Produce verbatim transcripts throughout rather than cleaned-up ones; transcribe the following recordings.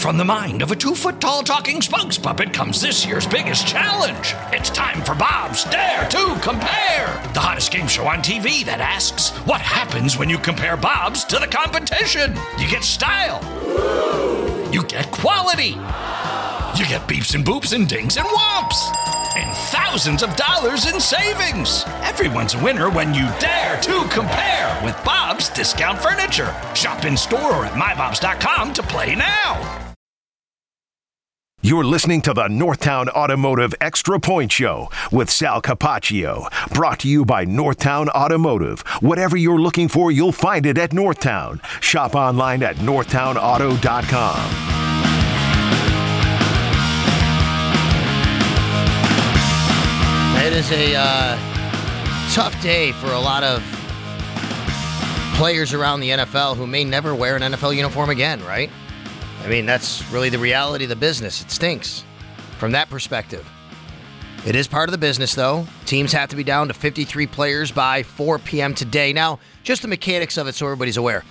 From the mind of a two-foot-tall talking spokes puppet comes this year's biggest challenge. It's time for Bob's Dare to Compare, the hottest game show on T V that asks, what happens when you compare Bob's to the competition? You get style. You get quality. You get beeps and boops and dings and whomps. And thousands of dollars in savings. Everyone's a winner when you dare to compare with Bob's Discount Furniture. Shop in store or at my bobs dot com to play now. You're listening to the Northtown Automotive Extra Point Show with Sal Capaccio. Brought to you by Northtown Automotive. Whatever you're looking for, you'll find it at Northtown. Shop online at northtown auto dot com. It is a uh, tough day for a lot of players around the N F L who may never wear an N F L uniform again, right? I mean, that's really the reality of the business. It stinks from that perspective. It is part of the business, though. Teams have to be down to fifty-three players by four p.m. today. Now, just the mechanics of it so everybody's aware.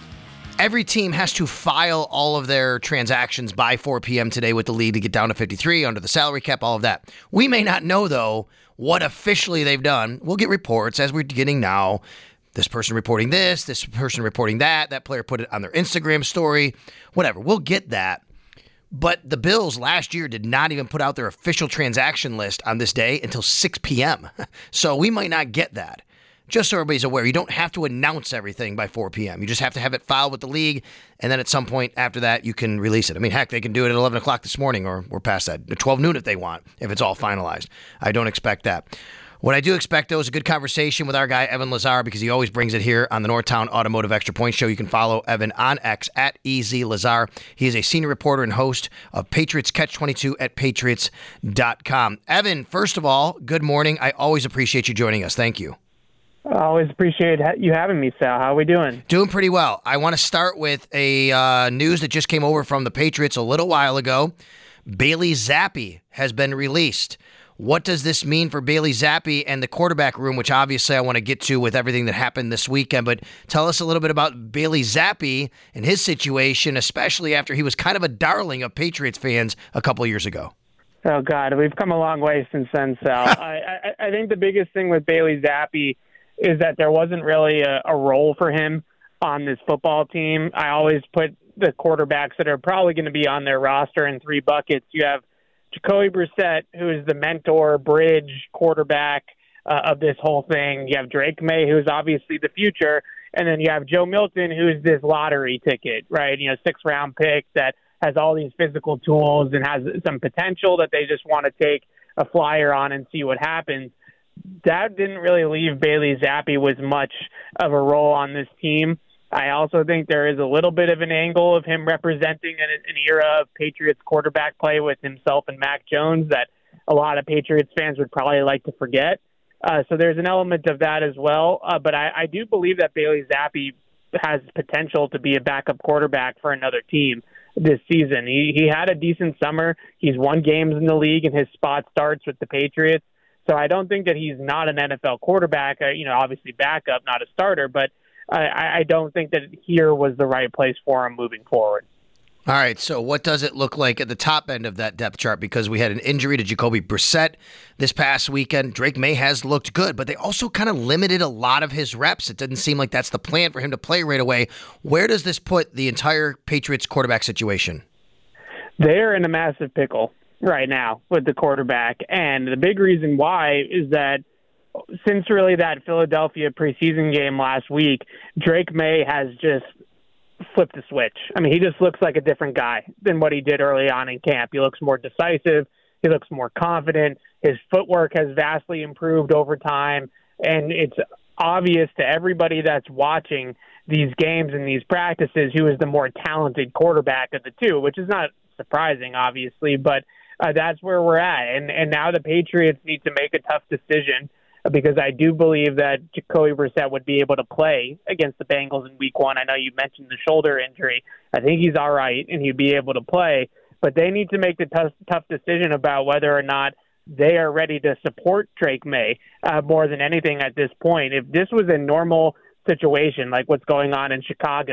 Every team has to file all of their transactions by four p.m. today with the league to get down to fifty-three, under the salary cap, all of that. We may not know, though, what officially they've done. We'll get reports, as we're getting now. This person reporting this, this person reporting that, that player put it on their Instagram story, whatever. We'll get that. But the Bills last year did not even put out their official transaction list on this day until six p.m. So we might not get that. Just so everybody's aware, you don't have to announce everything by four p.m. You just have to have it filed with the league, and then at some point after that, you can release it. I mean, heck, they can do it at eleven o'clock this morning, or we're past that, at twelve noon if they want, if it's all finalized. I don't expect that. What I do expect, though, is a good conversation with our guy, Evan Lazar, because he always brings it here on the Northtown Automotive Extra Point Show. You can follow Evan on X at E Z Lazar. He is a senior reporter and host of Patriots Catch twenty-two at patriots dot com. Evan, first of all, good morning. I always appreciate you joining us. Thank you. I always appreciate you having me, Sal. How are we doing? Doing pretty well. I want to start with a uh, news that just came over from the Patriots a little while ago. Bailey Zappi has been released. What does this mean for Bailey Zappi and the quarterback room, which obviously I want to get to with everything that happened this weekend, but tell us a little bit about Bailey Zappi and his situation, especially after he was kind of a darling of Patriots fans a couple of years ago. Oh, God, we've come a long way since then, Sal. I, I, I think the biggest thing with Bailey Zappi is that there wasn't really a, a role for him on this football team. I always put the quarterbacks that are probably going to be on their roster in three buckets. You have Jacoby Brissett, who is the mentor, bridge quarterback uh, of this whole thing. You have Drake May, who's obviously the future. And then you have Joe Milton, who's this lottery ticket, right? You know, six-round pick that has all these physical tools and has some potential that they just want to take a flyer on and see what happens. That didn't really leave Bailey Zappi with much of a role on this team. I also think there is a little bit of an angle of him representing an, an era of Patriots quarterback play with himself and Mac Jones that a lot of Patriots fans would probably like to forget. Uh, so there's an element of that as well. Uh, but I, I do believe that Bailey Zappi has potential to be a backup quarterback for another team this season. He, he had a decent summer. He's won games in the league, and his spot starts with the Patriots. So I don't think that he's not an N F L quarterback, uh, you know, obviously backup, not a starter, but I, I don't think that here was the right place for him moving forward. All right, so what does it look like at the top end of that depth chart? Because we had an injury to Jacoby Brissett this past weekend. Drake May has looked good, but they also kind of limited a lot of his reps. It didn't seem like that's the plan for him to play right away. Where does this put the entire Patriots quarterback situation? They're in a massive pickle right now with the quarterback, and the big reason why is that since really that Philadelphia preseason game last week, Drake May has just flipped the switch. I mean, he just looks like a different guy than what he did early on in camp. He looks more decisive. He looks more confident. His footwork has vastly improved over time, and it's obvious to everybody that's watching these games and these practices who is the more talented quarterback of the two, which is not surprising, obviously, but uh, that's where we're at. And, and now the Patriots need to make a tough decision, because I do believe that Jacoby Brissett would be able to play against the Bengals in week one. I know you mentioned the shoulder injury. I think he's all right, and he'd be able to play. But they need to make the tough, tough decision about whether or not they are ready to support Drake May uh, more than anything at this point. If this was a normal situation, like what's going on in Chicago,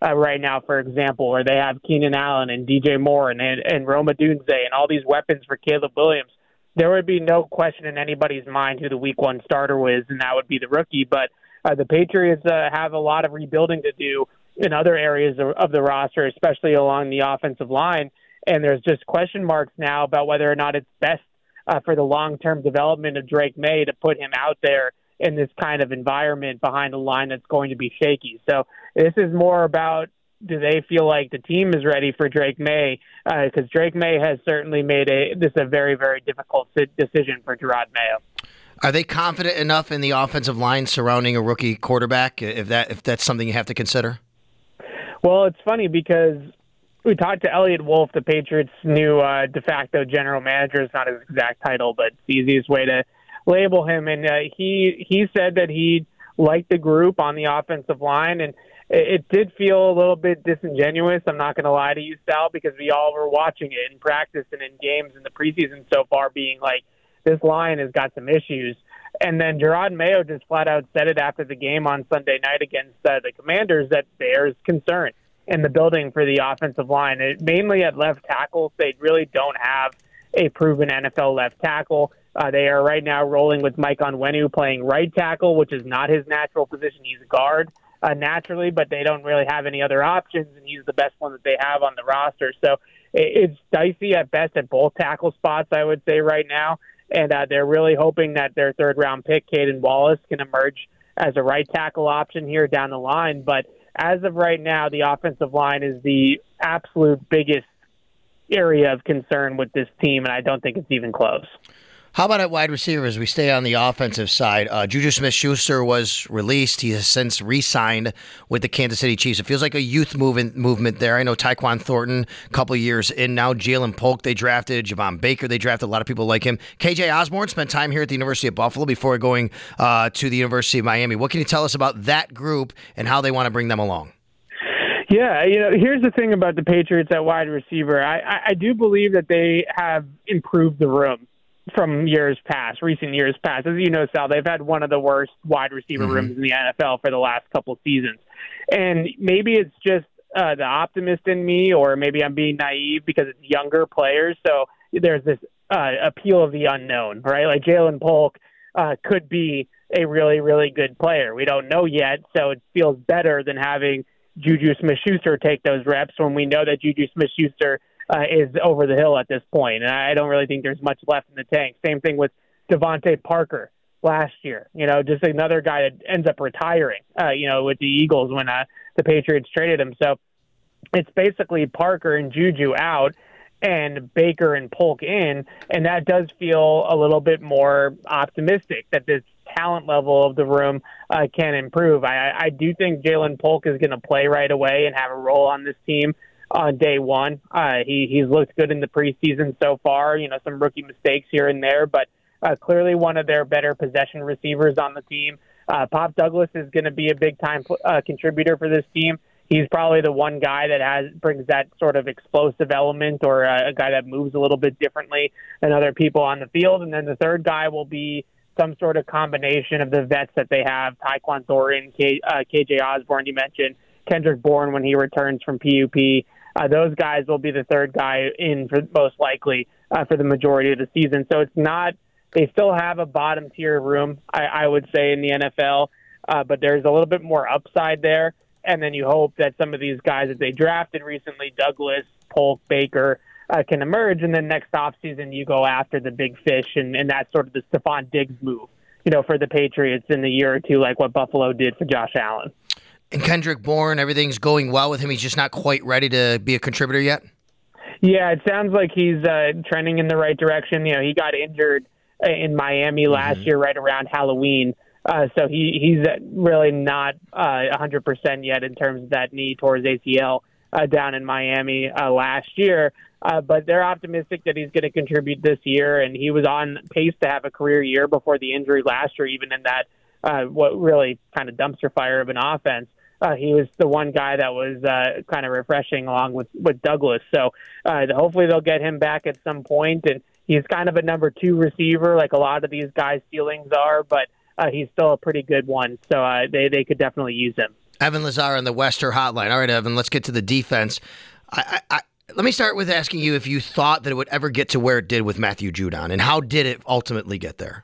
uh, right now, for example, where they have Keenan Allen and D J Moore and, and, and Roma Dunze and all these weapons for Caleb Williams, there would be no question in anybody's mind who the week one starter was, and that would be the rookie. But uh, the Patriots uh, have a lot of rebuilding to do in other areas of, of the roster, especially along the offensive line. And there's just question marks now about whether or not it's best uh, for the long-term development of Drake May to put him out there in this kind of environment behind a line that's going to be shaky. So this is more about, do they feel like the team is ready for Drake May? Because uh, Drake May has certainly made a this a very, very difficult decision for Jerod Mayo. Are they confident enough in the offensive line surrounding a rookie quarterback, if that if that's something you have to consider? Well, it's funny because we talked to Elliot Wolf, the Patriots' new uh, de facto general manager. It's not his exact title, but it's the easiest way to label him. And uh, he he said that he liked the group on the offensive line, and it did feel a little bit disingenuous. I'm not going to lie to you, Sal, because we all were watching it in practice and in games in the preseason so far, being like, this line has got some issues. And then Jerod Mayo just flat out said it after the game on Sunday night against uh, the Commanders that there's concern in the building for the offensive line. It, mainly at left tackle, they really don't have a proven N F L left tackle. Uh, they are right now rolling with Mike Onwenu playing right tackle, which is not his natural position. He's a guard. Uh, naturally, but they don't really have any other options, and he's the best one that they have on the roster. So it's dicey at best at both tackle spots, I would say, right now. And uh, they're really hoping that their third-round pick, Caden Wallace, can emerge as a right tackle option here down the line. But as of right now, the offensive line is the absolute biggest area of concern with this team, and I don't think it's even close. How about at wide receiver as we stay on the offensive side? Uh, Juju Smith-Schuster was released. He has since re-signed with the Kansas City Chiefs. It feels like a youth movement movement there. I know Tyquan Thornton, a couple of years in now. Jalen Polk they drafted. Javon Baker they drafted. A lot of people like him. K J Osborne spent time here at the University of Buffalo before going uh, to the University of Miami. What can you tell us about that group and how they want to bring them along? Yeah, you know, here's the thing about the Patriots at wide receiver. I, I, I do believe that they have improved the room from years past, recent years past. As you know, Sal, they've had one of the worst wide receiver mm-hmm. rooms in the N F L for the last couple of seasons. And maybe it's just uh, the optimist in me, or maybe I'm being naive because it's younger players. So there's this uh, appeal of the unknown, right? Like Jalen Polk uh, could be a really, really good player. We don't know yet, so it feels better than having Juju Smith-Schuster take those reps when we know that Juju Smith-Schuster Uh, is over the hill at this point, and I don't really think there's much left in the tank. Same thing with Devontae Parker last year. You know, just another guy that ends up retiring, uh, you know, with the Eagles when uh, the Patriots traded him. So it's basically Parker and Juju out and Baker and Polk in, and that does feel a little bit more optimistic that this talent level of the room uh, can improve. I, I do think Jalen Polk is going to play right away and have a role on this team on day one. Uh, he, he's looked good in the preseason so far, you know, some rookie mistakes here and there, but uh, clearly one of their better possession receivers on the team. Uh, Pop Douglas is going to be a big-time uh, contributor for this team. He's probably the one guy that has brings that sort of explosive element, or uh, a guy that moves a little bit differently than other people on the field. And then the third guy will be some sort of combination of the vets that they have, Tyquan Thornton, K, uh, K J Osborne, you mentioned, Kendrick Bourne when he returns from P U P. Uh, those guys will be the third guy in for most likely uh, for the majority of the season. So it's not – they still have a bottom-tier room, I, I would say, in the N F L, uh, but there's a little bit more upside there. And then you hope that some of these guys that they drafted recently, Douglas, Polk, Baker, uh, can emerge. And then next offseason you go after the big fish, and, and that's sort of the Stephon Diggs move, you know, for the Patriots in a year or two, like what Buffalo did for Josh Allen. And Kendrick Bourne, everything's going well with him. He's just not quite ready to be a contributor yet? Yeah, it sounds like he's uh, trending in the right direction. You know, he got injured in Miami last mm-hmm. year right around Halloween. Uh, so he, he's really not uh, one hundred percent yet in terms of that knee towards A C L uh, down in Miami uh, last year. Uh, but they're optimistic that he's going to contribute this year, and he was on pace to have a career year before the injury last year, even in that uh, what really kind of dumpster fire of an offense. Uh, he was the one guy that was uh, kind of refreshing along with, with Douglas. So uh, hopefully they'll get him back at some point. And he's kind of a number two receiver, like a lot of these guys' ceilings are, but uh, he's still a pretty good one. So uh, they, they could definitely use him. Evan Lazar on the Wester Hotline. All right, Evan, let's get to the defense. I, I, I, let me start with asking you if you thought that it would ever get to where it did with Matthew Judon, and how did it ultimately get there?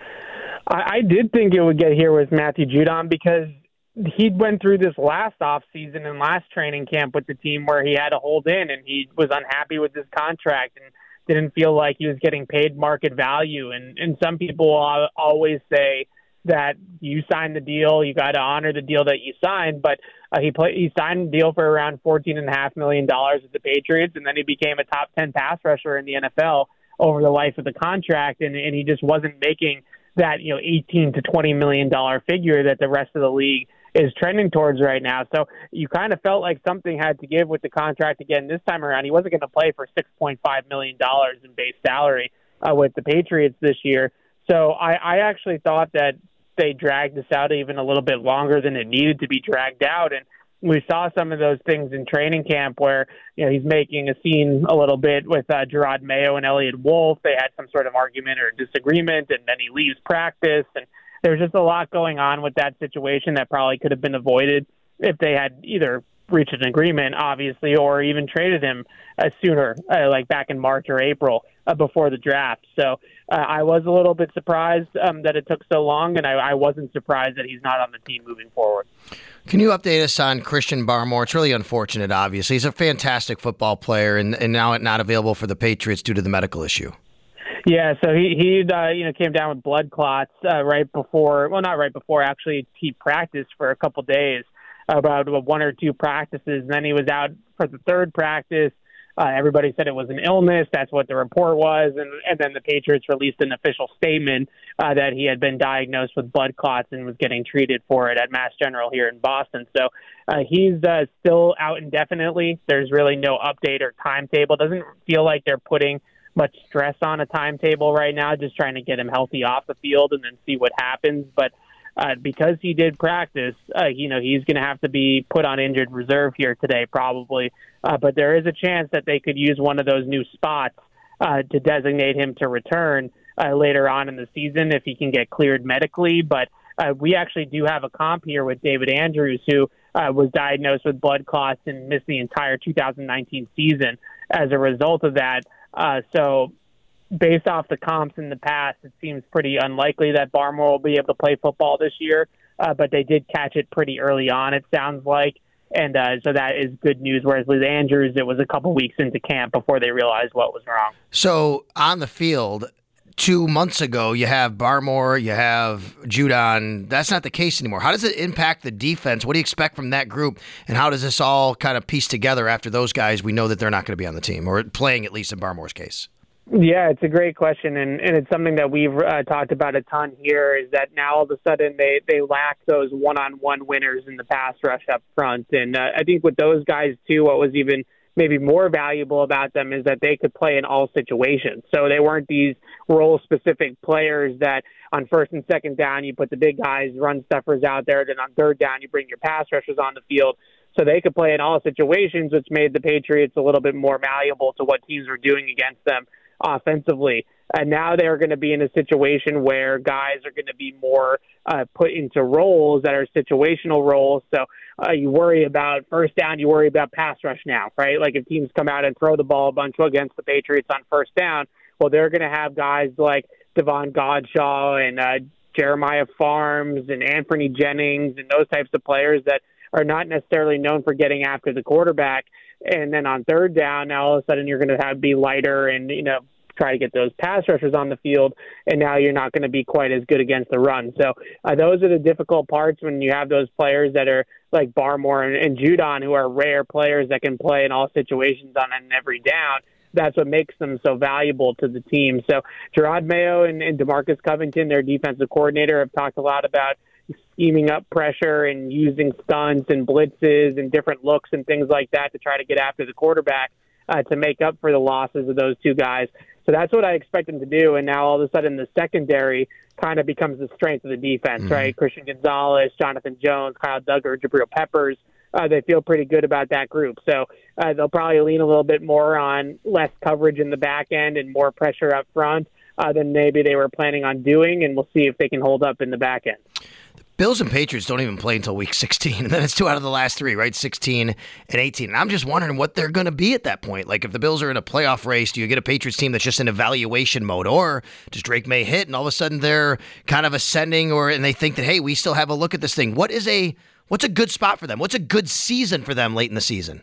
I, I did think it would get here with Matthew Judon because he went through this last offseason and last training camp with the team where he had to hold in, and he was unhappy with his contract and didn't feel like he was getting paid market value. And, and some people always say that you signed the deal, you got to honor the deal that you signed, but uh, he play, he signed a deal for around fourteen point five million dollars with the Patriots, and then he became a top ten pass rusher in the N F L over the life of the contract, and, and he just wasn't making that, you know, eighteen to twenty million dollars figure that the rest of the league is trending towards right now. So you kind of felt like something had to give with the contract again this time around. He wasn't going to play for six point five million dollars in base salary uh, with the Patriots this year. So I, I actually thought that they dragged this out even a little bit longer than it needed to be dragged out. And we saw some of those things in training camp where, you know, he's making a scene a little bit with uh, Gerard Mayo and Elliott Wolf. They had some sort of argument or disagreement, and then he leaves practice. And there's just a lot going on with that situation that probably could have been avoided if they had either reached an agreement, obviously, or even traded him uh, sooner, uh, like back in March or April uh, before the draft. So uh, I was a little bit surprised um, that it took so long, and I, I wasn't surprised that he's not on the team moving forward. Can you update us on Christian Barmore? It's really unfortunate, obviously. He's a fantastic football player, and, and now not available for the Patriots due to the medical issue. Yeah, so he he uh, you know came down with blood clots uh, right before, well, not right before, actually. He practiced for a couple days, about one or two practices, and then he was out for the third practice. Uh, everybody said it was an illness. That's what the report was, and, and then the Patriots released an official statement uh, that he had been diagnosed with blood clots and was getting treated for it at Mass General here in Boston. So uh, he's uh, still out indefinitely. There's really no update or timetable. It doesn't feel like they're putting much stress on a timetable right now, just trying to get him healthy off the field and then see what happens. But uh, because he did practice, uh, you know, he's going to have to be put on injured reserve here today, probably. Uh, but there is a chance that they could use one of those new spots uh, to designate him to return uh, later on in the season if he can get cleared medically. But uh, we actually do have a comp here with David Andrews, who uh, was diagnosed with blood clots and missed the entire two thousand nineteen season as a result of that. Uh, so based off the comps in the past, it seems pretty unlikely that Barmore will be able to play football this year, uh, but they did catch it pretty early on, it sounds like. And uh, so that is good news, whereas with Andrews, it was a couple weeks into camp before they realized what was wrong. So on the field, two months ago, you have Barmore, you have Judon. That's not the case anymore. How does it impact the defense? What do you expect from that group? And how does this all kind of piece together after those guys, we know that they're not going to be on the team, or playing at least in Barmore's case? Yeah, it's a great question, and, and it's something that we've uh, talked about a ton here, is that now all of a sudden they, they lack those one-on-one winners in the pass rush up front. And uh, I think with those guys, too, what was even maybe more valuable about them is that they could play in all situations. So they weren't these role-specific players that on first and second down you put the big guys, run stuffers out there, then on third down you bring your pass rushers on the field. So they could play in all situations, which made the Patriots a little bit more malleable to what teams were doing against them offensively. And now they're going to be in a situation where guys are going to be more uh, put into roles that are situational roles. So uh, you worry about first down, you worry about pass rush now, right? Like if teams come out and throw the ball a bunch against the Patriots on first down, well, they're going to have guys like Devon Godshaw and uh, Jeremiah Farms and Anthony Jennings and those types of players that are not necessarily known for getting after the quarterback. And then on third down, now all of a sudden you're going to have be lighter and, you know, try to get those pass rushers on the field. And now you're not going to be quite as good against the run. So uh, those are the difficult parts when you have those players that are like Barmore and, and Judon, who are rare players that can play in all situations on an every down. That's what makes them so valuable to the team. So Gerard Mayo and, and DeMarcus Covington, their defensive coordinator, have talked a lot about scheming up pressure and using stunts and blitzes and different looks and things like that to try to get after the quarterback uh, to make up for the losses of those two guys. So that's what I expect them to do. And now all of a sudden the secondary kind of becomes the strength of the defense, mm-hmm. right? Christian Gonzalez, Jonathan Jones, Kyle Duggar, Jabril Peppers. Uh, they feel pretty good about that group. So uh, they'll probably lean a little bit more on less coverage in the back end and more pressure up front uh, than maybe they were planning on doing. And we'll see if they can hold up in the back end. Bills and Patriots don't even play until week sixteen, and then it's two out of the last three, right? sixteen and eighteen. And I'm just wondering what they're going to be at that point. Like, if the Bills are in a playoff race, do you get a Patriots team that's just in evaluation mode, or does Drake May hit and all of a sudden they're kind of ascending, or and they think that, hey, we still have a look at this thing? What is a what's a good spot for them? What's a good season for them late in the season?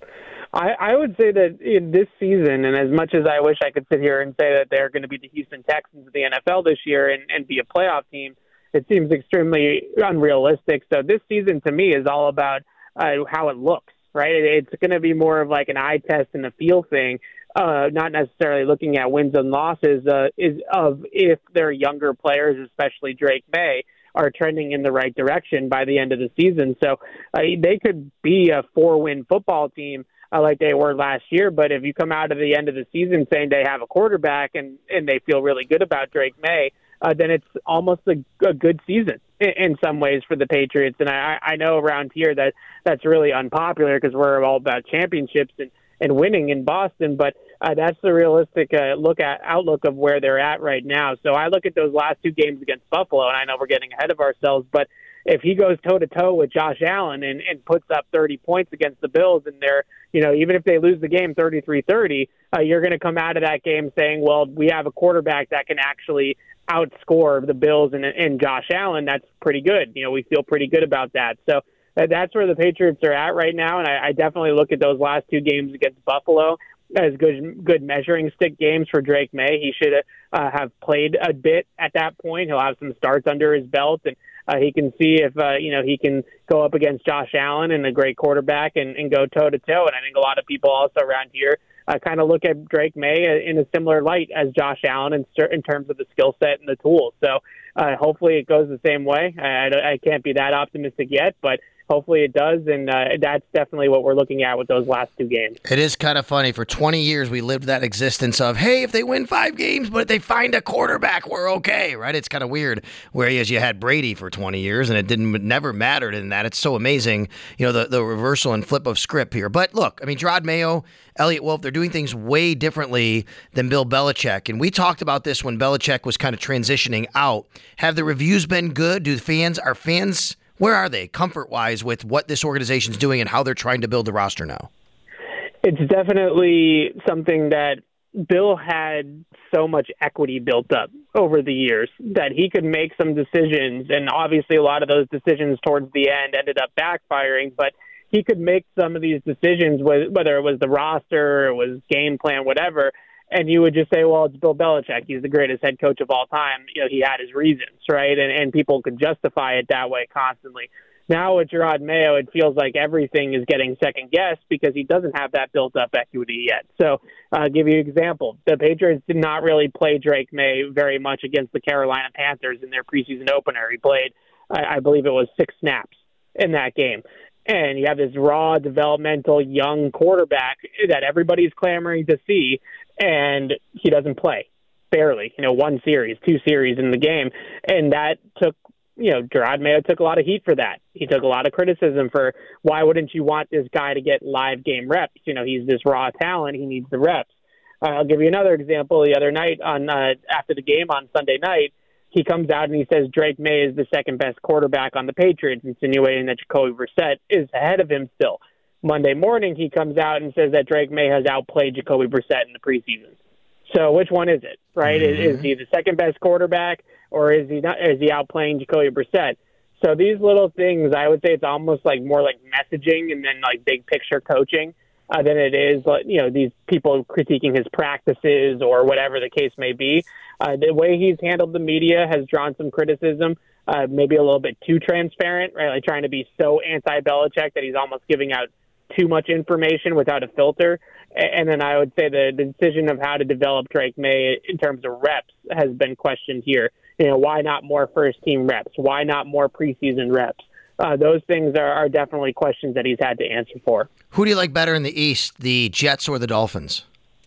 I, I would say that in this season, and as much as I wish I could sit here and say that they're going to be the Houston Texans of the N F L this year and, and be a playoff team, it seems extremely unrealistic. So this season, to me, is all about uh, how it looks, right? It's going to be more of like an eye test and a feel thing, uh, not necessarily looking at wins and losses, uh, is of if their younger players, especially Drake May, are trending in the right direction by the end of the season. So uh, they could be a four-win football team uh, like they were last year, but if you come out of the end of the season saying they have a quarterback and, and they feel really good about Drake May, uh, then it's almost a, a good season in, in some ways for the Patriots. And I, I know around here that that's really unpopular because we're all about championships and, and winning in Boston, but uh, that's the realistic uh, look at outlook of where they're at right now. So I look at those last two games against Buffalo, and I know we're getting ahead of ourselves, but if he goes toe-to-toe with Josh Allen and, and puts up thirty points against the Bills, and they're, you know, even if they lose the game thirty-three thirty, uh, you're going to come out of that game saying, well, we have a quarterback that can actually outscore the Bills and, and Josh Allen. That's pretty good. You know, we feel pretty good about that. So uh, that's where the Patriots are at right now, and I, I definitely look at those last two games against Buffalo as good good measuring stick games for Drake May. He should uh, have played a bit at that point. He'll have some starts under his belt, and uh, he can see if uh, you know he can go up against Josh Allen and a great quarterback and, and go toe to toe. And I think a lot of people also around here uh, kind of look at Drake May in a similar light as Josh Allen in, in terms of the skill set and the tools. So uh, hopefully it goes the same way. I, I can't be that optimistic yet, but hopefully it does, and uh, that's definitely what we're looking at with those last two games. It is kind of funny. For twenty years, we lived that existence of, hey, if they win five games, but if they find a quarterback, we're okay, right? It's kind of weird. Whereas you had Brady for twenty years, and it didn't it never mattered in that. It's so amazing, you know, the, the reversal and flip of script here. But look, I mean, Gerard Mayo, Elliot Wolf, they're doing things way differently than Bill Belichick. And we talked about this when Belichick was kind of transitioning out. Have the reviews been good? Do the fans, are fans... Where are they, comfort-wise, with what this organization's doing and how they're trying to build the roster now? It's definitely something that Bill had so much equity built up over the years that he could make some decisions, and obviously a lot of those decisions towards the end ended up backfiring, but he could make some of these decisions, whether it was the roster, or it was game plan, whatever, and you would just say, well, it's Bill Belichick. He's the greatest head coach of all time. You know, he had his reasons, right? And, and people could justify it that way constantly. Now with Gerard Mayo, it feels like everything is getting second-guessed because he doesn't have that built-up equity yet. So uh, I'll give you an example. The Patriots did not really play Drake May very much against the Carolina Panthers in their preseason opener. He played, I, I believe it was six snaps in that game. And you have this raw, developmental, young quarterback that everybody's clamoring to see, and he doesn't play, barely. You know, one series, two series in the game. And that took, you know, Gerard Mayo took a lot of heat for that. He took a lot of criticism for why wouldn't you want this guy to get live game reps? You know, he's this raw talent. He needs the reps. Uh, I'll give you another example. The other night, on uh, after the game on Sunday night, he comes out and he says Drake May is the second best quarterback on the Patriots, insinuating that Jacoby Brissett is ahead of him still. Monday morning, he comes out and says that Drake May has outplayed Jacoby Brissett in the preseason. So which one is it, right? Mm-hmm. Is, is he the second best quarterback, or is he not? Is he outplaying Jacoby Brissett? So these little things, I would say it's almost like more like messaging and then like big picture coaching uh, than it is, like, you know, these people critiquing his practices or whatever the case may be. Uh, the way he's handled the media has drawn some criticism, uh, maybe a little bit too transparent, right? Like trying to be so anti-Belichick that he's almost giving out too much information without a filter. And then I would say the, the decision of how to develop Drake May in terms of reps has been questioned here. You know, why not more first-team reps? Why not more preseason reps? Uh, those things are, are definitely questions that he's had to answer for. Who do you like better in the East, the Jets or the Dolphins?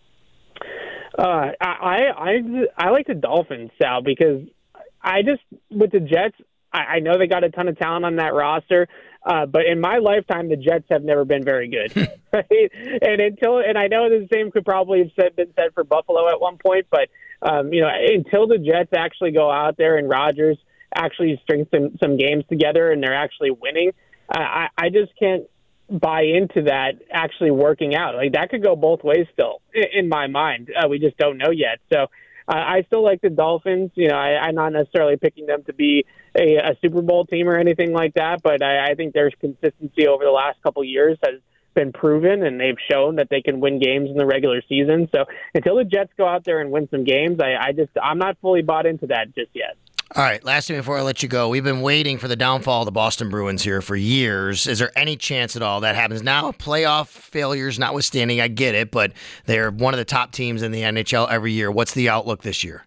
Uh, I, I I like the Dolphins, Sal, because I just, with the Jets, I, I know they got a ton of talent on that roster, uh, but in my lifetime, the Jets have never been very good. Right? And until, and I know the same could probably have said, been said for Buffalo at one point, but um, you know, until the Jets actually go out there and Rodgers actually string some, some games together and they're actually winning. Uh, I, I just can't buy into that actually working out. Like, that could go both ways still, in, in my mind. Uh, we just don't know yet. So uh, I still like the Dolphins. You know, I, I'm not necessarily picking them to be a, a Super Bowl team or anything like that, but I, I think there's consistency over the last couple of years has been proven, and they've shown that they can win games in the regular season. So until the Jets go out there and win some games, I, I just I'm not fully bought into that just yet. All right, last thing before I let you go. We've been waiting for the downfall of the Boston Bruins here for years. Is there any chance at all that happens now? Playoff failures notwithstanding, I get it, but they're one of the top teams in the N H L every year. What's the outlook this year?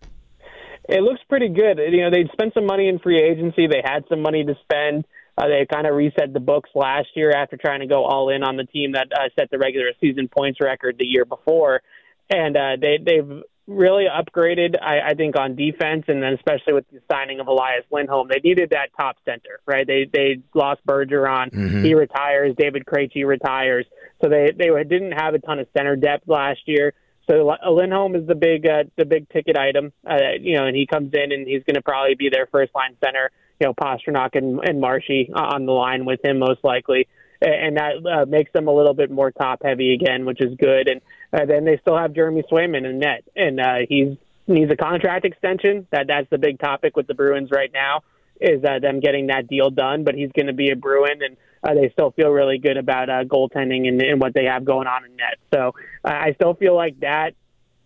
It looks pretty good. You know, they'd spent some money in free agency. They had some money to spend. Uh, they kind of reset the books last year after trying to go all in on the team that uh, set the regular season points record the year before. And uh, they, they've really upgraded, I, I think, on defense, and then especially with the signing of Elias Lindholm. They needed that top center, right? They they lost Bergeron. Mm-hmm. He retires. David Krejci retires. So they, they didn't have a ton of center depth last year. So Lindholm is the big uh, the big ticket item, uh, you know, and he comes in and he's going to probably be their first line center. You know, Pastrnak and, and Marshy on the line with him most likely, and that uh, makes them a little bit more top heavy again, which is good. And uh, then they still have Jeremy Swayman in net, and uh, he's needs a contract extension. That that's the big topic with the Bruins right now, is uh, them getting that deal done. But he's going to be a Bruin, and uh, they still feel really good about uh, goaltending and, and what they have going on in net. So uh, I still feel like that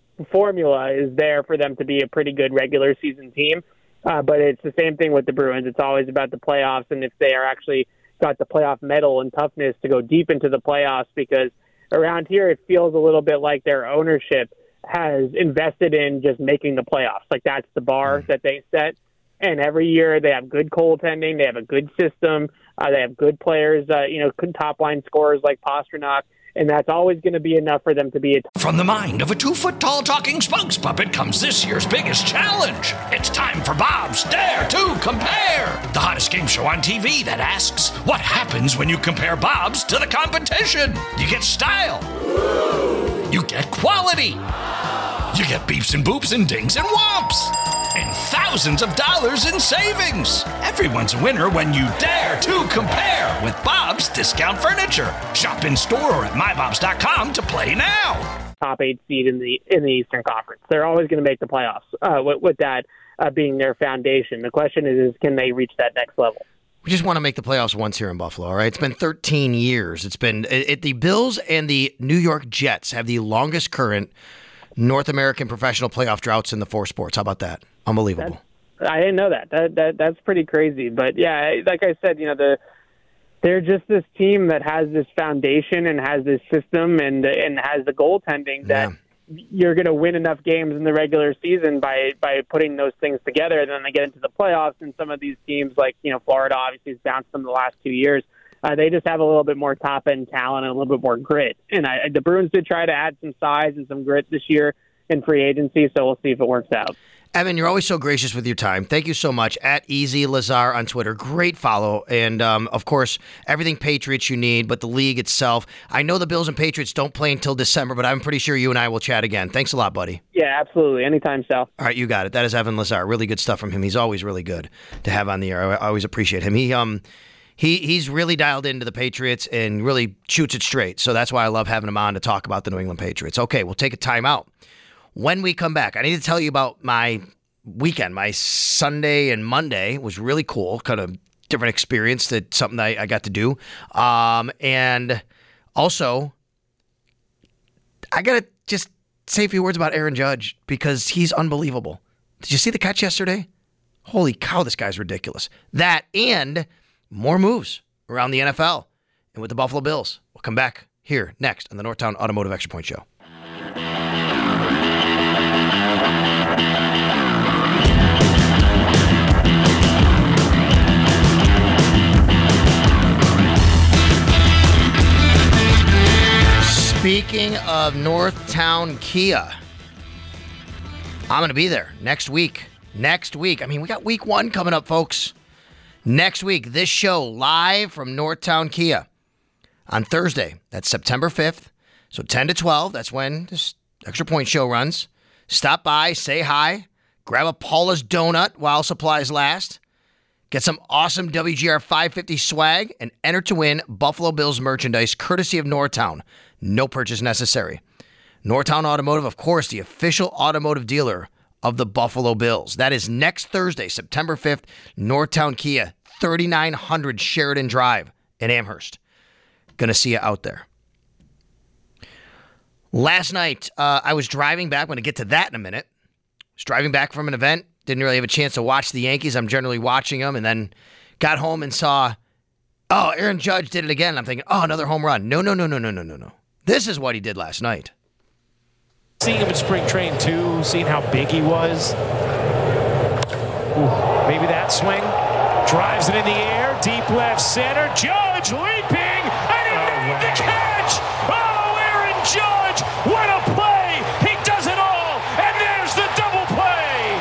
formula is there for them to be a pretty good regular season team. Uh, but it's the same thing with the Bruins. It's always about the playoffs, and if they are actually got the playoff mettle and toughness to go deep into the playoffs, because around here it feels a little bit like their ownership has invested in just making the playoffs. Like, that's the bar that they set. And every year they have good goaltending, they have a good system, uh, they have good players, uh, you know, top-line scorers like Pastrnak, and that's always going to be enough for them to be a... T- From the mind of a two-foot-tall talking spokes puppet comes this year's biggest challenge. It's time for Bob's Dare to Compare, the hottest game show on T V that asks, what happens when you compare Bob's to the competition? You get style. You get quality. You get beeps and boops and dings and whomps. And thousands of dollars in savings. Everyone's a winner when you dare to compare with Bob's Discount Furniture. Shop in store or at my bobs dot com to play now. Top eight seed in the in the Eastern Conference. They're always going to make the playoffs uh, with, with that uh, being their foundation. The question is, is, can they reach that next level? We just want to make the playoffs once here in Buffalo, all right? It's been thirteen years. It's been it, it, the Bills and the New York Jets have the longest current North American professional playoff droughts in the four sports. How about that? Unbelievable. That's, I didn't know that. That that that's pretty crazy. But yeah, like I said, you know, the they're just this team that has this foundation and has this system and and has the goaltending that yeah. you're going to win enough games in the regular season by by putting those things together. And then they get into the playoffs, and some of these teams, like, you know, Florida obviously has bounced them the last two years. Uh, they just have a little bit more top-end talent and a little bit more grit. And I, the Bruins did try to add some size and some grit this year in free agency, so we'll see if it works out. Evan, you're always so gracious with your time. Thank you so much. At Easy Lazar on Twitter. Great follow. And, um, of course, everything Patriots you need, but the league itself. I know the Bills and Patriots don't play until December, but I'm pretty sure you and I will chat again. Thanks a lot, buddy. Yeah, absolutely. Anytime, Sal. All right, you got it. That is Evan Lazar. Really good stuff from him. He's always really good to have on the air. I always appreciate him. He um he he's really dialed into the Patriots and really shoots it straight. So that's why I love having him on to talk about the New England Patriots. Okay, we'll take a time out. When we come back, I need to tell you about my weekend. My Sunday and Monday was really cool, kind of different experience, that something I, I got to do. Um, and also, I got to just say a few words about Aaron Judge because he's unbelievable. Did you see the catch yesterday? Holy cow, this guy's ridiculous. That and more moves around the N F L and with the Buffalo Bills. We'll come back here next on the Northtown Automotive Extra Point Show. Speaking of Northtown Kia, I'm going to be there next week. Next week. I mean, we got week one coming up, folks. Next week, this show live from Northtown Kia on Thursday. That's September fifth. So ten to twelve, that's when this Extra Point Show runs. Stop by, say hi, grab a Paula's donut while supplies last. Get some awesome W G R five fifty swag and enter to win Buffalo Bills merchandise courtesy of Northtown. No purchase necessary. Northtown Automotive, of course, the official automotive dealer of the Buffalo Bills. That is next Thursday, September fifth, Northtown Kia, thirty-nine hundred Sheridan Drive in Amherst. Gonna see you out there. Last night, uh, I was driving back. I'm going to get to that in a minute. I was driving back from an event. Didn't really have a chance to watch the Yankees. I'm generally watching them. And then got home and saw, oh, Aaron Judge did it again. I'm thinking, oh, another home run. No, no, no, no, no, no, no, no. This is what he did last night. Seeing him in spring training, too, seeing how big he was. Ooh, maybe that swing. Drives it in the air, deep left center. Judge leaping, and he oh, made wow. the catch! Oh, Aaron Judge, what a play! He does it all, and there's the double play!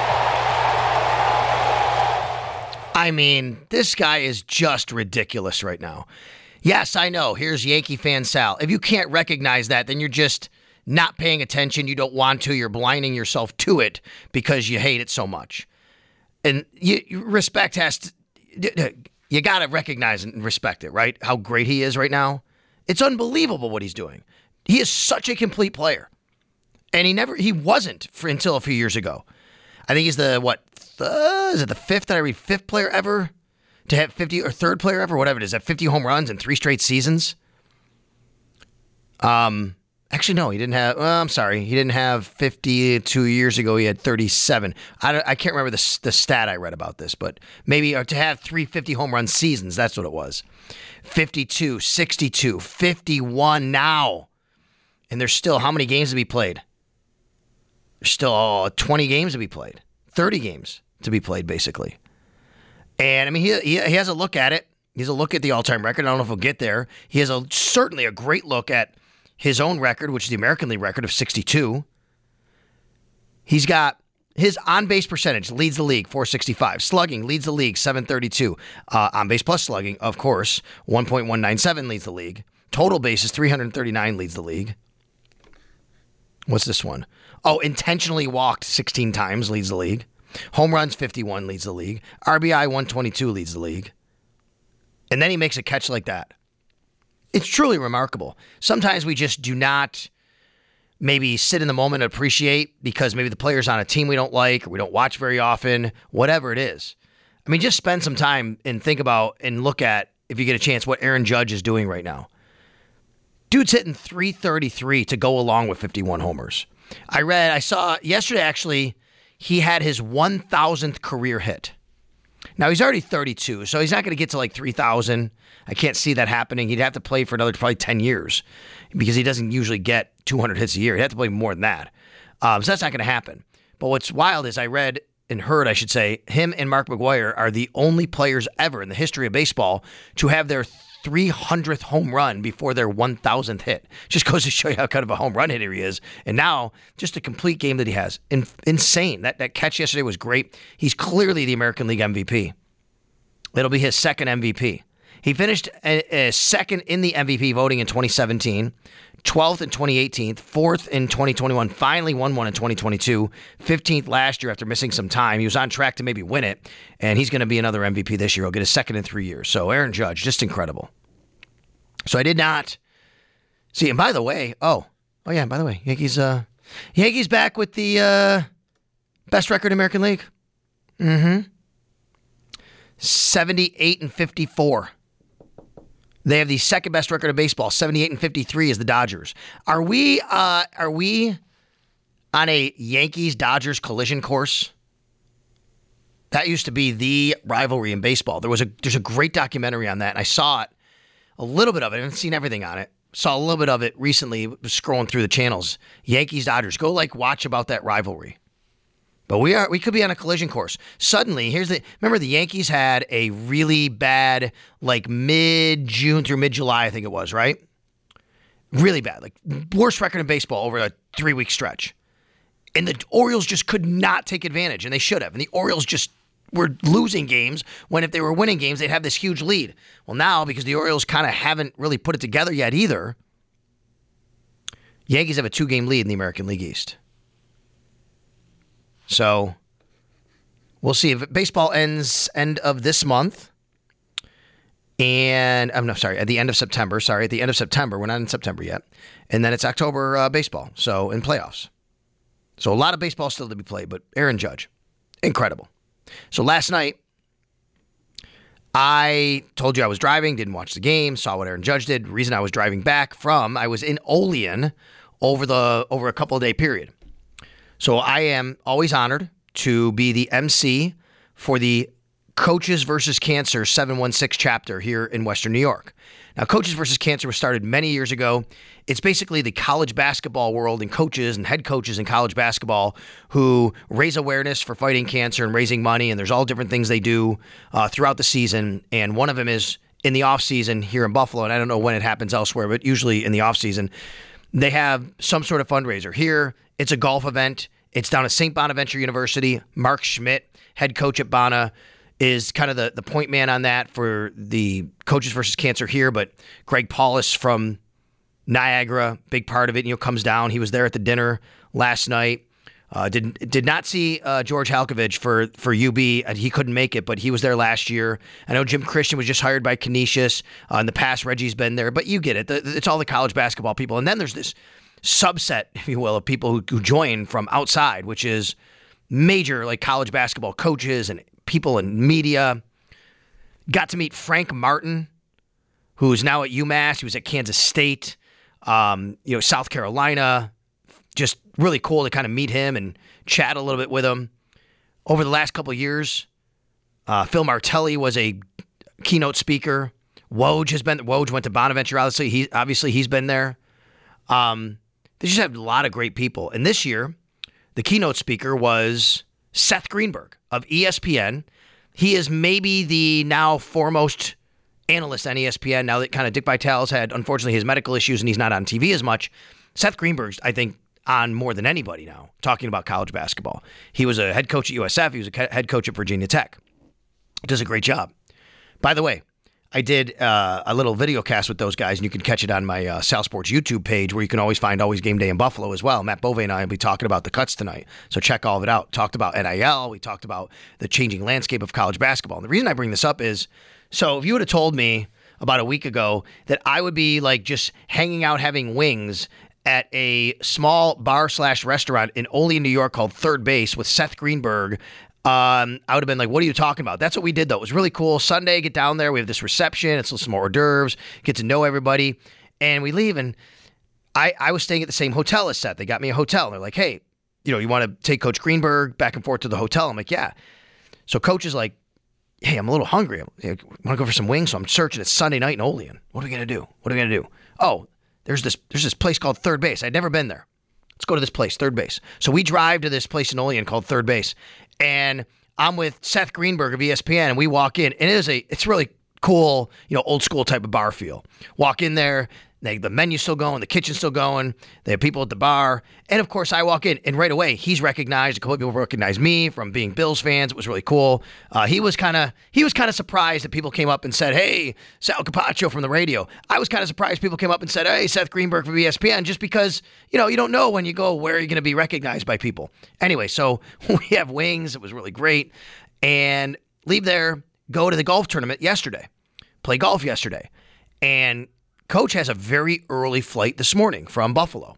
I mean, this guy is just ridiculous right now. Yes, I know. Here's Yankee fan Sal. If you can't recognize that, then you're just not paying attention. You don't want to. You're blinding yourself to it because you hate it so much. And you, you respect has to, you got to recognize and respect it, right? How great he is right now. It's unbelievable what he's doing. He is such a complete player. And he never, he wasn't for until a few years ago. I think he's the, what, th- is it the fifth, that I read, fifth player ever to have fifty, or third player ever, whatever it is, have fifty home runs in three straight seasons? Um, Actually, no, he didn't have, well, I'm sorry, he didn't have fifty two years ago. He had thirty-seven. I, don't, I can't remember the, the stat I read about this, but maybe or to have three fifty home run seasons, that's what it was. fifty-two, sixty-two, fifty-one now. And there's still, how many games to be played? There's still oh, twenty games to be played. thirty games to be played, basically. And, I mean, he, he, he has a look at it. He has a look at the all-time record. I don't know if he'll get there. He has a certainly a great look at his own record, which is the American League record of sixty-two. He's got his on-base percentage leads the league, four sixty-five. Slugging leads the league, seven thirty-two. Uh, on-base plus slugging, of course, one point one nine seven leads the league. Total bases, three thirty-nine leads the league. What's this one? Oh, intentionally walked sixteen times leads the league. Home runs, fifty-one leads the league. R B I, one twenty-two leads the league. And then he makes a catch like that. It's truly remarkable. Sometimes we just do not maybe sit in the moment and appreciate because maybe the player's on a team we don't like or we don't watch very often, whatever it is. I mean, just spend some time and think about and look at, if you get a chance, what Aaron Judge is doing right now. Dude's hitting three thirty-three to go along with fifty-one homers. I read, I saw yesterday actually, he had his one thousandth career hit. Now, he's already thirty-two, so he's not going to get to like three thousand. I can't see that happening. He'd have to play for another probably ten years because he doesn't usually get two hundred hits a year. He'd have to play more than that. Um, so that's not going to happen. But what's wild is I read and heard, I should say, him and Mark McGwire are the only players ever in the history of baseball to have their three hundredth home run before their one thousandth hit. Just goes to show you how kind of a home run hitter he is. And now, just a complete game that he has. In, insane. That, that catch yesterday was great. He's clearly the American League M V P. It'll be his second M V P. He finished a, a second in the M V P voting in twenty seventeen, twelfth in twenty eighteen, fourth in twenty twenty-one, finally won one in twenty twenty-two, fifteenth last year after missing some time. He was on track to maybe win it, and he's going to be another M V P this year. He'll get his second in three years. So Aaron Judge, just incredible. So I did not see, and by the way, oh, oh yeah, by the way, Yankees, uh, Yankees back with the uh, best record in American League. Mm-hmm. seventy-eight and fifty-four. They have the second best record of baseball. seventy-eight and fifty-three is the Dodgers. Are we uh, are we on a Yankees-Dodgers collision course? That used to be the rivalry in baseball. There was a there's a great documentary on that, and I saw it, a little bit of it. I haven't seen everything on it. Saw a little bit of it recently, scrolling through the channels. Yankees-Dodgers. Go like watch about that rivalry. But we are we could be on a collision course. Suddenly, here's the remember the Yankees had a really bad like mid-June through mid-July, I think it was, right? Really bad. Like worst record in baseball over a three-week stretch. And the Orioles just could not take advantage, and they should have. And the Orioles just were losing games when if they were winning games, they'd have this huge lead. Well, now, because the Orioles kind of haven't really put it together yet either, Yankees have a two-game lead in the American League East. So, we'll see if baseball ends end of this month. And I'm no sorry, at the end of September. Sorry, at the end of September. We're not in September yet. And then it's October uh, baseball. So in playoffs. So a lot of baseball still to be played, but Aaron Judge, incredible. So last night, I told you I was driving, didn't watch the game, saw what Aaron Judge did. Reason I was driving back from, I was in Olean over the over a couple of day period. So I am always honored to be the M C for the Coaches versus Cancer seven one six chapter here in Western New York. Now, Coaches versus Cancer was started many years ago. It's basically the college basketball world and coaches and head coaches in college basketball who raise awareness for fighting cancer and raising money, and there's all different things they do uh, throughout the season, and one of them is in the offseason here in Buffalo, and I don't know when it happens elsewhere, but usually in the offseason, they have some sort of fundraiser. Here, it's a golf event. It's down at Saint Bonaventure University. Mark Schmidt, head coach at Bona, is kind of the, the point man on that for the Coaches versus Cancer here, but Greg Paulus from Niagara, big part of it, you know, comes down. He was there at the dinner last night. Uh, did did not see uh, George Halkovich for, for U B. Uh, he couldn't make it, but he was there last year. I know Jim Christian was just hired by Canisius. Uh, in the past, Reggie's been there, but you get it. The, it's all the college basketball people. And then there's this subset, if you will, of people who, who join from outside, which is major like college basketball coaches and people in media. Got to meet Frank Martin, who's now at UMass. He was at Kansas State, um, you know, South Carolina. Just really cool to kind of meet him and chat a little bit with him. Over the last couple of years, uh, Phil Martelli was a keynote speaker. Woj has been. Woj went to Bonaventure. Obviously, he obviously he's been there. Um, they just have a lot of great people. And this year, the keynote speaker was Seth Greenberg of E S P N. He is maybe the now foremost analyst on E S P N. Now that kind of Dick Vitale's had, unfortunately, his medical issues and he's not on T V as much. Seth Greenberg's, I think, on more than anybody now, talking about college basketball. He was a head coach at U S F. He was a head coach at Virginia Tech. Does a great job. By the way, I did uh, a little video cast with those guys, and you can catch it on my uh, Sal Sports YouTube page, where you can always find Always Game Day in Buffalo as well. Matt Bove and I will be talking about the cuts tonight, so check all of it out. Talked about N I L. We talked about the changing landscape of college basketball. And the reason I bring this up is, so if you would have told me about a week ago that I would be like just hanging out having wings at a small bar slash restaurant in Olean, New York called Third Base with Seth Greenberg, Um, I would have been like, what are you talking about? That's what we did, though. It was really cool. Sunday, get down there. We have this reception. It's some more hors d'oeuvres. Get to know everybody. And we leave, and I, I was staying at the same hotel as Seth. They got me a hotel. And they're like, hey, you know, you want to take Coach Greenberg back and forth to the hotel? I'm like, yeah. So Coach is like, hey, I'm a little hungry. I want to go for some wings, so I'm searching. It's Sunday night in Olean. What are we going to do? What are we going to do? Oh, there's this there's this place called Third Base. I'd never been there. Let's go to this place, Third Base. So we drive to this place in Olean called Third Base, and I'm with Seth Greenberg of E S P N, and we walk in, and it is a it's really cool, you know, old school type of bar feel. Walk in there, they, the menu's still going, the kitchen's still going, they have people at the bar, and of course I walk in, and right away he's recognized. A couple of people recognize me from being Bills fans. It was really cool. Uh, he was kind of he was kind of surprised that people came up and said, "Hey, Sal Capaccio from the radio." I was kind of surprised people came up and said, "Hey, Seth Greenberg from E S P N," just because, you know, you don't know when you go where you're going to be recognized by people. Anyway, so we have wings. It was really great, and leave there, go to the golf tournament yesterday, play golf yesterday, and Coach has a very early flight this morning from Buffalo.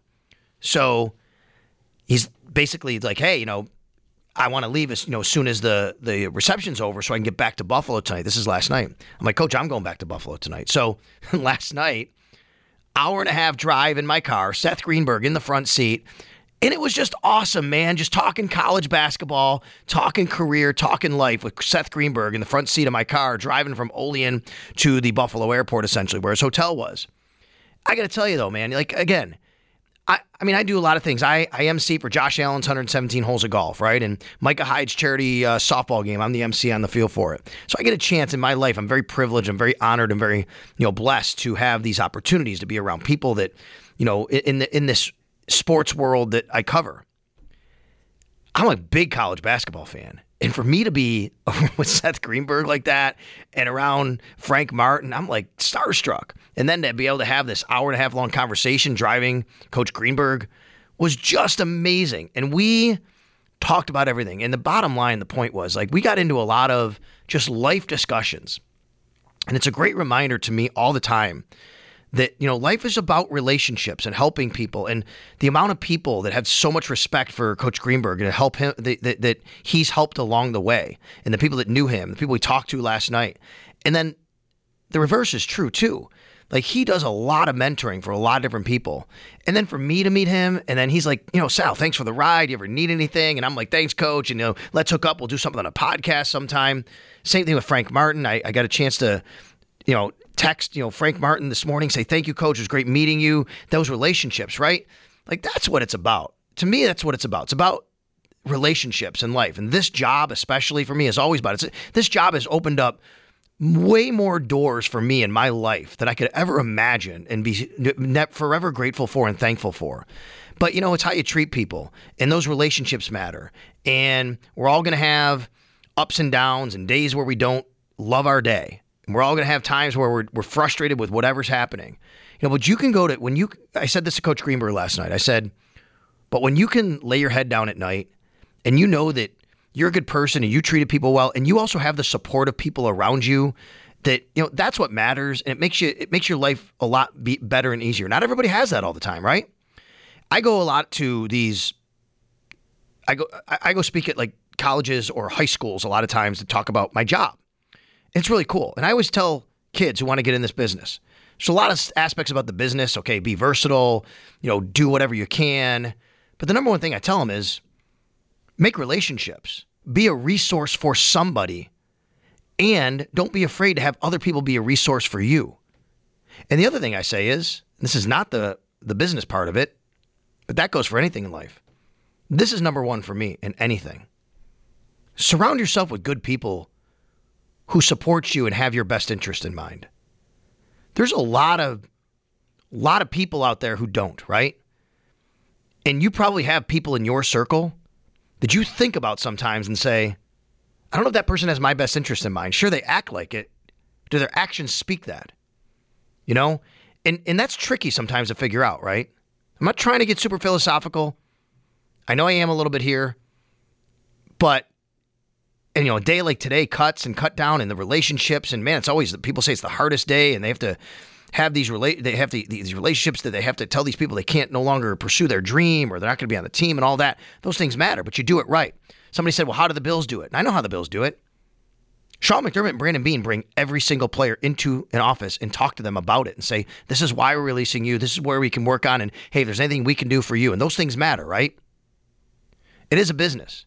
So he's basically like, hey, you know, I want to leave as, you know, as soon as the, the reception's over so I can get back to Buffalo tonight. This is last night. I'm like, Coach, I'm going back to Buffalo tonight. So last night, hour and a half drive in my car, Seth Greenberg in the front seat. And it was just awesome, man. Just talking college basketball, talking career, talking life with Seth Greenberg in the front seat of my car, driving from Olean to the Buffalo airport, essentially, where his hotel was. I got to tell you, though, man, like, again, I, I mean, I do a lot of things. I, I M C for Josh Allen's one hundred seventeen holes of golf, right? And Micah Hyde's charity uh, softball game. I'm the M C on the field for it. So I get a chance in my life. I'm very privileged. I'm very honored and very, you know, blessed to have these opportunities to be around people that, you know, in the, in this sports world that I cover. I'm a big college basketball fan. And for me to be with Seth Greenberg like that and around Frank Martin, I'm like starstruck. And then to be able to have this hour and a half long conversation driving Coach Greenberg was just amazing. And we talked about everything. And the bottom line, the point was, like, we got into a lot of just life discussions. And it's a great reminder to me all the time that, you know, life is about relationships and helping people, and the amount of people that have so much respect for Coach Greenberg and help him, that, that, that he's helped along the way, and the people that knew him, the people we talked to last night. And then the reverse is true too. Like, he does a lot of mentoring for a lot of different people. And then for me to meet him, and then he's like, you know, Sal, thanks for the ride. You ever need anything? And I'm like, thanks, Coach. And, you know, let's hook up. We'll do something on a podcast sometime. Same thing with Frank Martin. I, I got a chance to, you know, text, you know, Frank Martin this morning, say, thank you, Coach. It was great meeting you. Those relationships, right? Like, that's what it's about. To me, that's what it's about. It's about relationships in life. And this job, especially for me, is always about it. This job has opened up way more doors for me in my life than I could ever imagine and be forever grateful for and thankful for. But, you know, it's how you treat people, and those relationships matter. And we're all going to have ups and downs and days where we don't love our day. And we're all going to have times where we're, we're frustrated with whatever's happening. You know, but you can go to, when you, I said this to Coach Greenberg last night, I said, but when you can lay your head down at night and you know that you're a good person and you treated people well, and you also have the support of people around you, that, you know, that's what matters. And it makes you, it makes your life a lot be better and easier. Not everybody has that all the time, right? I go a lot to these, I go, I go speak at like colleges or high schools a lot of times to talk about my job. It's really cool. And I always tell kids who want to get in this business, there's a lot of aspects about the business. Okay, be versatile, you know, do whatever you can. But the number one thing I tell them is make relationships, be a resource for somebody, and don't be afraid to have other people be a resource for you. And the other thing I say is, this is not the, the business part of it, but that goes for anything in life. This is number one for me in anything. Surround yourself with good people who support you and have your best interest in mind. There's a lot of, lot of people out there who don't, right? And you probably have people in your circle that you think about sometimes and say, I don't know if that person has my best interest in mind. Sure, they act like it. Do their actions speak that? You know? And and that's tricky sometimes to figure out, right? I'm not trying to get super philosophical. I know I am a little bit here. But, and you know, a day like today cuts and cut down in the relationships. And man, it's always, people say it's the hardest day, and they have to have these relate, they have to, these relationships that they have to tell these people they can't no longer pursue their dream, or they're not going to be on the team and all that. Those things matter, but you do it right. Somebody said, well, how do the Bills do it? And I know how the Bills do it. Sean McDermott and Brandon Beane bring every single player into an office and talk to them about it and say, this is why we're releasing you. This is where we can work on. And hey, if there's anything we can do for you. And those things matter, right? It is a business.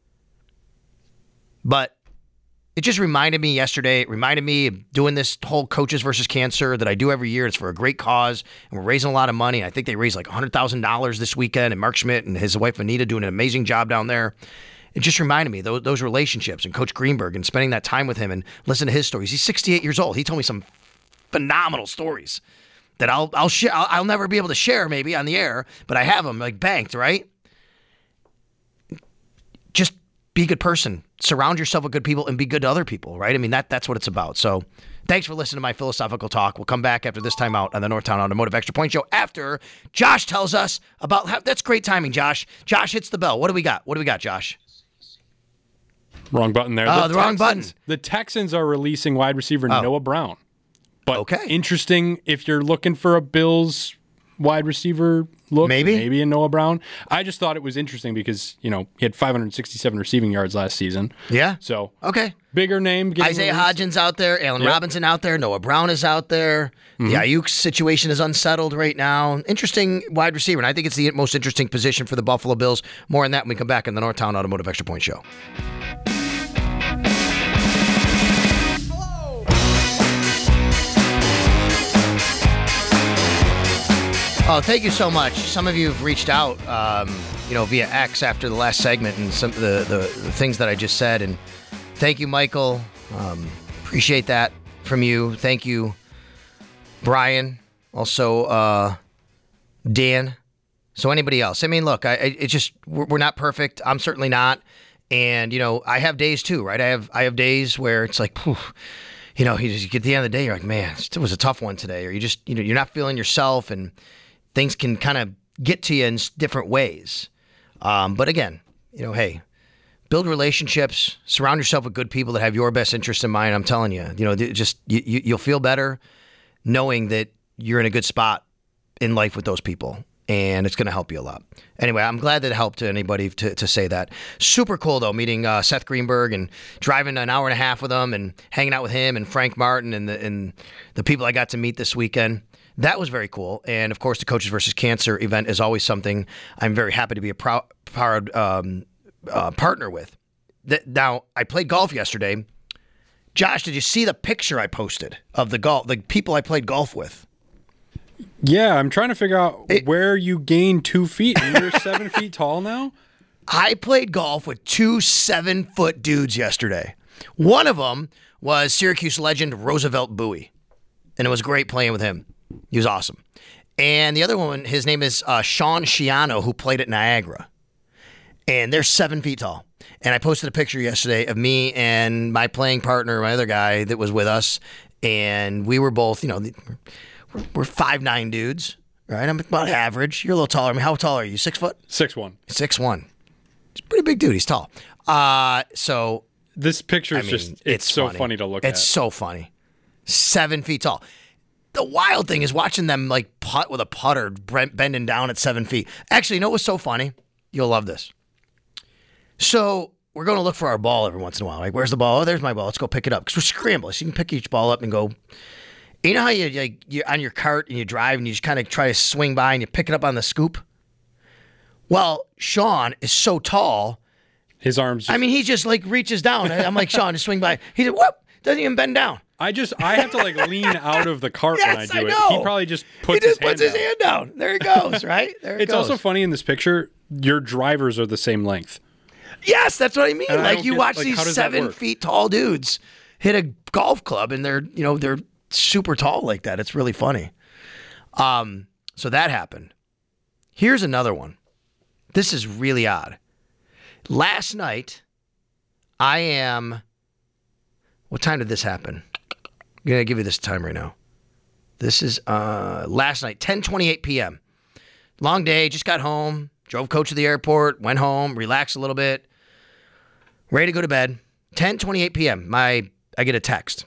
But it just reminded me yesterday, it reminded me of doing this whole Coaches versus Cancer that I do every year. It's for a great cause, and we're raising a lot of money. I think they raised like one hundred thousand dollars this weekend, and Mark Schmidt and his wife Anita doing an amazing job down there. It just reminded me, those, those relationships, and Coach Greenberg, and spending that time with him and listening to his stories. He's sixty-eight years old. He told me some phenomenal stories that I'll I'll share. I'll, I'll never be able to share maybe on the air, but I have them like banked, right? Just be a good person. Surround yourself with good people and be good to other people, right? I mean, that that's what it's about. So thanks for listening to my philosophical talk. We'll come back after this time out on the Northtown Automotive Extra Point Show after Josh tells us about how, that's great timing, Josh. Josh hits the bell. What do we got? What do we got, Josh? Wrong button there. Oh, the, the wrong button. The Texans are releasing wide receiver oh. Noah Brown. But okay. Interesting if you're looking for a Bills wide receiver look, maybe maybe in Noah Brown. I just thought it was interesting because, you know, he had five hundred sixty-seven receiving yards last season. Yeah. So, okay. Bigger name. Isaiah released. Hodgins out there, Allen yep. Robinson out there, Noah Brown is out there. Mm-hmm. The Ayuk situation is unsettled right now. Interesting wide receiver, and I think it's the most interesting position for the Buffalo Bills. More on that when we come back in the Northtown Automotive Extra Point Show. Oh, thank you so much. Some of you have reached out, um, you know, via X after the last segment and some of the, the, the things that I just said. And thank you, Michael. Um, appreciate that from you. Thank you, Brian. Also, uh, Dan. So anybody else? I mean, look, I, it just we're, we're not perfect. I'm certainly not. And you know, I have days too, right? I have I have days where it's like, whew, you know, you just get to the end of the day, you're like, man, it was a tough one today, or you just, you know, you're not feeling yourself and things can kind of get to you in different ways. Um, but again, you know, hey, build relationships, surround yourself with good people that have your best interest in mind. I'm telling you, you know, just you, you, you'll feel better knowing that you're in a good spot in life with those people, and it's going to help you a lot. Anyway, I'm glad that it helped to anybody to, to say that. Super cool, though, meeting uh, Seth Greenberg and driving an hour and a half with him and hanging out with him and Frank Martin and the, and the people I got to meet this weekend. That was very cool. And, of course, the Coaches versus Cancer event is always something I'm very happy to be a proud, proud um, uh, partner with. That, now, I played golf yesterday. Josh, did you see the picture I posted of the golf, the people I played golf with? Yeah, I'm trying to figure out it, where you gained two feet. And you're seven feet tall now? I played golf with two seven-foot dudes yesterday. One of them was Syracuse legend Roosevelt Bowie, and it was great playing with him. He was awesome. And the other one, his name is uh, Sean Schiano, who played at Niagara. And they're seven feet tall. And I posted a picture yesterday of me and my playing partner, my other guy that was with us, and we were both, you know, we're, we're five nine dudes, right? I'm about average. You're a little taller. I mean, how tall are you? Six foot? Six one. Six one. He's a pretty big dude. He's tall. Uh, so this picture is I mean, just, it's, it's so funny. funny to look it's at. It's so funny. Seven feet tall. The wild thing is watching them like putt with a putter, bending down at seven feet. Actually, you know what's so funny? You'll love this. So we're going to look for our ball every once in a while. Like, where's the ball? Oh, there's my ball. Let's go pick it up. Because we're scrambling. So you can pick each ball up and go. You know how you, like, you're on your cart and you drive and you just kind of try to swing by and you pick it up on the scoop? Well, Sean is so tall. His arms just, I mean, he just, like, reaches down. I'm like, Sean, just swing by. He said, whoop. Doesn't even bend down. I just, I have to, like, lean out of the cart yes, when I do I it. know. He probably just puts, he just his, puts hand his hand down. There he goes, right? There it It's goes. also funny in this picture, your drivers are the same length. Yes, that's what I mean. And like I you get, watch like, these seven work? feet tall dudes hit a golf club, and they're you know they're super tall like that. It's really funny. Um, so that happened. Here's another one. This is really odd. Last night, I am. What time did this happen? I'm gonna give you this time right now. This is uh, last night, ten twenty-eight p.m. Long day. Just got home. Drove coach to the airport. Went home. Relaxed a little bit. Ready to go to bed. ten twenty-eight p.m. My I get a text.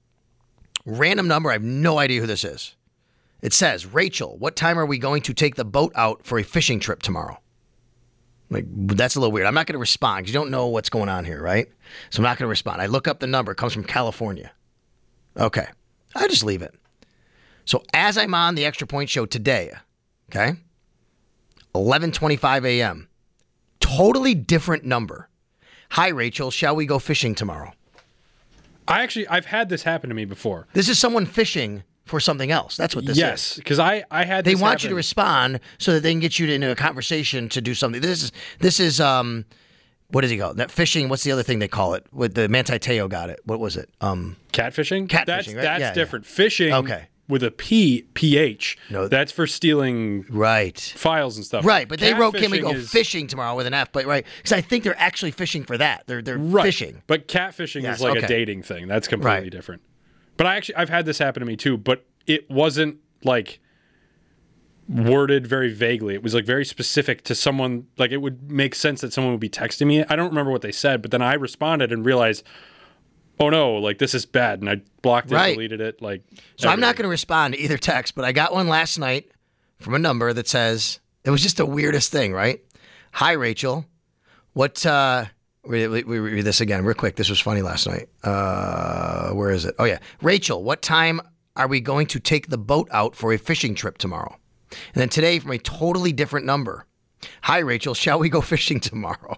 Random number. I have no idea who this is. It says, Rachel, what time are we going to take the boat out for a fishing trip tomorrow? Like, that's a little weird. I'm not going to respond because you don't know what's going on here, right? So I'm not going to respond. I look up the number. It comes from California. Okay. I just leave it. So as I'm on the Extra Point Show today, okay, eleven twenty-five a.m., totally different number. Hi, Rachel. Shall we go fishing tomorrow? I actually, I've had this happen to me before. This is someone fishing for something else. That's what this yes, is. Yes, because I, I had They this want happen. you to respond so that they can get you into a conversation to do something. This is, this is um, what does he call it? That fishing, what's the other thing they call it? With the Manti Te'o got it. What was it? Um, Catfishing? Catfishing, That's, right? that's Yeah, different. yeah. Fishing Okay. with a P, P H, No. that's for stealing right. files and stuff. Right, but they wrote, can we Catfishing go is- fishing tomorrow with an F? But right, because I think they're actually fishing for that. They're they're Right. fishing. But catfishing Yes, is like okay. a dating thing. That's completely Right. different. But I actually, I've had this happen to me too, but it wasn't like worded very vaguely. It was like very specific to someone. Like it would make sense that someone would be texting me. I don't remember what they said, but then I responded and realized, oh no, like this is bad. And I blocked it, Right. deleted it. Like, So I'm not going to respond to either text, but I got one last night from a number that says, it was just the weirdest thing, right? Hi, Rachel. What, uh, we, we, we read this again real quick. This was funny last night. Uh, where is it? Oh, yeah. Rachel, what time are we going to take the boat out for a fishing trip tomorrow? And then today from a totally different number. Hi, Rachel. Shall we go fishing tomorrow?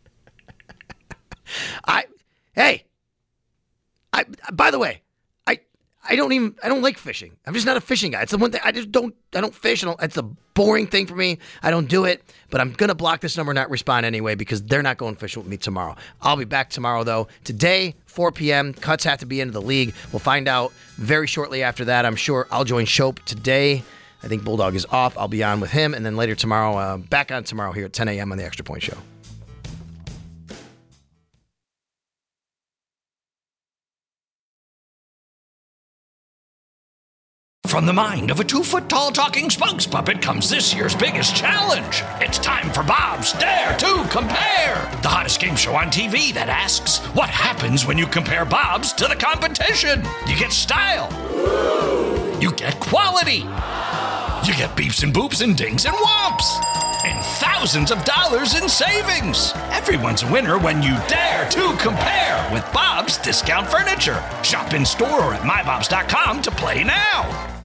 I, hey, I, by the way, I, I don't even, I don't like fishing. I'm just not a fishing guy. It's the one thing, I just don't, I don't fish. I don't, it's a boring thing for me. I don't do it, but I'm going to block this number and not respond anyway because they're not going fishing with me tomorrow. I'll be back tomorrow though. Today, four p.m., cuts have to be into the league. We'll find out very shortly after that. I'm sure I'll join Shope today. I think Bulldog is off. I'll be on with him. And then later tomorrow, uh, back on tomorrow here at ten a.m. on the Extra Point Show. From the mind of a two-foot-tall talking spokes puppet comes this year's biggest challenge. It's time for Bob's Dare to Compare, the hottest game show on T V that asks, what happens when you compare Bob's to the competition? You get style. You get quality. You get beeps and boops and dings and whomps. And thousands of dollars in savings. Everyone's a winner when you dare to compare with Bob's Discount Furniture. Shop in store or at my bobs dot com to play now.